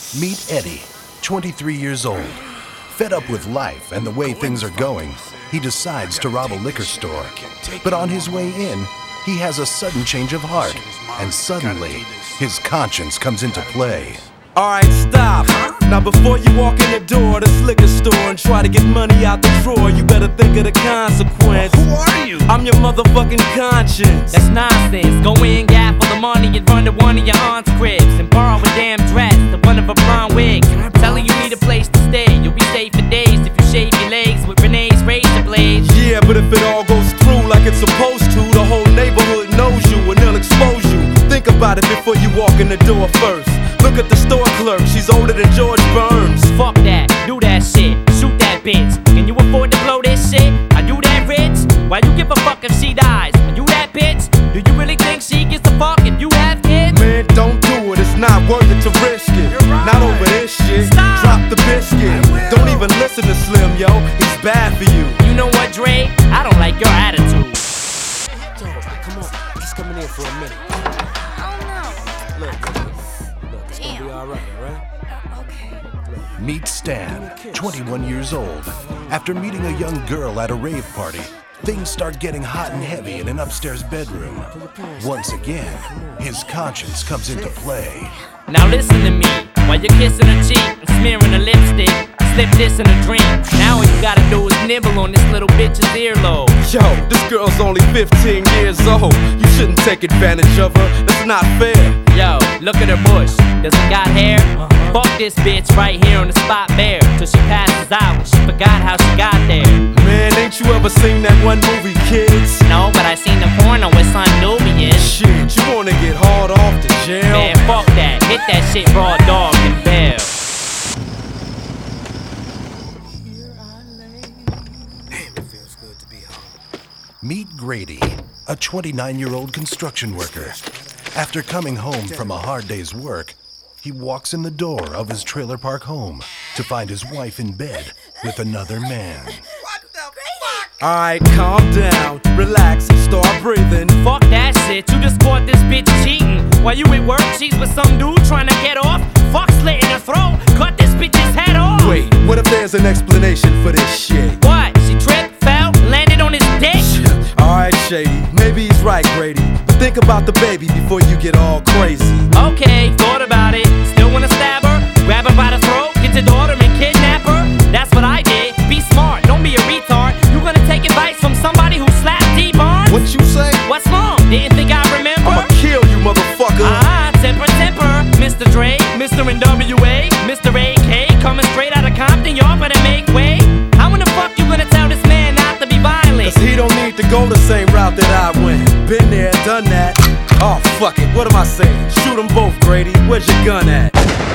Meet Eddie, 23 years old. Fed up with life and the way things are going, he decides to rob a liquor store. But on his way in, he has a sudden change of heart, and suddenly, his conscience comes into play. Alright, stop. Now before you walk in the door of this liquor store and try to get money out the drawer, you better think of the consequence. Who are you? I'm your motherfucking conscience. That's nonsense. Go in, gap for the money and run to one of your aunt's cribs and borrow a damn dress to one of her blonde wigs. Telling you need a place to stay. You'll be safe for days if you shave your legs with Renee's razor blades. Yeah, but if it all goes through like it's supposed to, the whole neighborhood knows you and they'll expose you. Think about it before you walk in the door first. Look at the store clerk, she's older than George Burns. Fuck that, do that shit, shoot that bitch. Can you afford to blow this shit? Are you that rich? Why you give a fuck if she dies? Are you that bitch? Do you really think she gives a fuck if you have kids? Man, don't do it, it's not worth it to risk it. Not over this shit, Stop. drop the biscuit. Don't even listen to Slim, yo, he's bad for you. You know what, Dre? I don't like your attitude. Come on, just coming in for a minute. Look, it's gonna be alright, alright? Meet Stan, 21 years old. After meeting a young girl at a rave party, things start getting hot and heavy in an upstairs bedroom. Once again, his conscience comes into play. Now listen to me, while you're kissing her cheek and smearing her lipstick, slip this in a drink. Now all you gotta do is nibble on this little bitch's earlobe. Yo, this girl's only 15 years old. You shouldn't take advantage of her, that's not fair. Yo, look at her bush, does it got hair? Fuck this bitch right here on the spot bare, till she passes out, she forgot how she got there. Man, ain't you ever seen that one movie, Kids? No, but I seen the porno with Son Nubian. Shit, you wanna get hard off to jail? Man, fuck that, hit that shit raw dog and bell. Meet Grady, a 29-year-old construction worker. After coming home from a hard day's work, he walks in the door of his trailer park home to find his wife in bed with another man. What the fuck? Alright, calm down, relax, start breathing. Fuck that shit, you just caught this bitch cheating. While you at work, she's with some dude trying to get off. Fuck slitting her throat, cut this bitch's head off. Wait, what if there's an explanation for this shit? What? She tripped, fell, landed on his dick? Alright, Shady, maybe he's right, Grady. But think about the baby before you get all crazy. Okay, thought about it. Still wanna stab her? Grab her by the throat, get your daughter and kidnap her? That's what I did. Be smart, don't be a retard. You gonna take advice from somebody who slapped D-Barnes? What you say? What's wrong? Didn't think I remember? I'ma kill you, motherfucker. Temper, Mr. Dre, Mr. NWA, Mr. AK, coming straight out of Compton, y'all better make way. How in the fuck you gonna tell this man not to be violent? Cause he don't need to go the same route that I went. Been there, done that. Oh, fuck it, what am I saying? Shoot them both, Grady. Where's your gun at?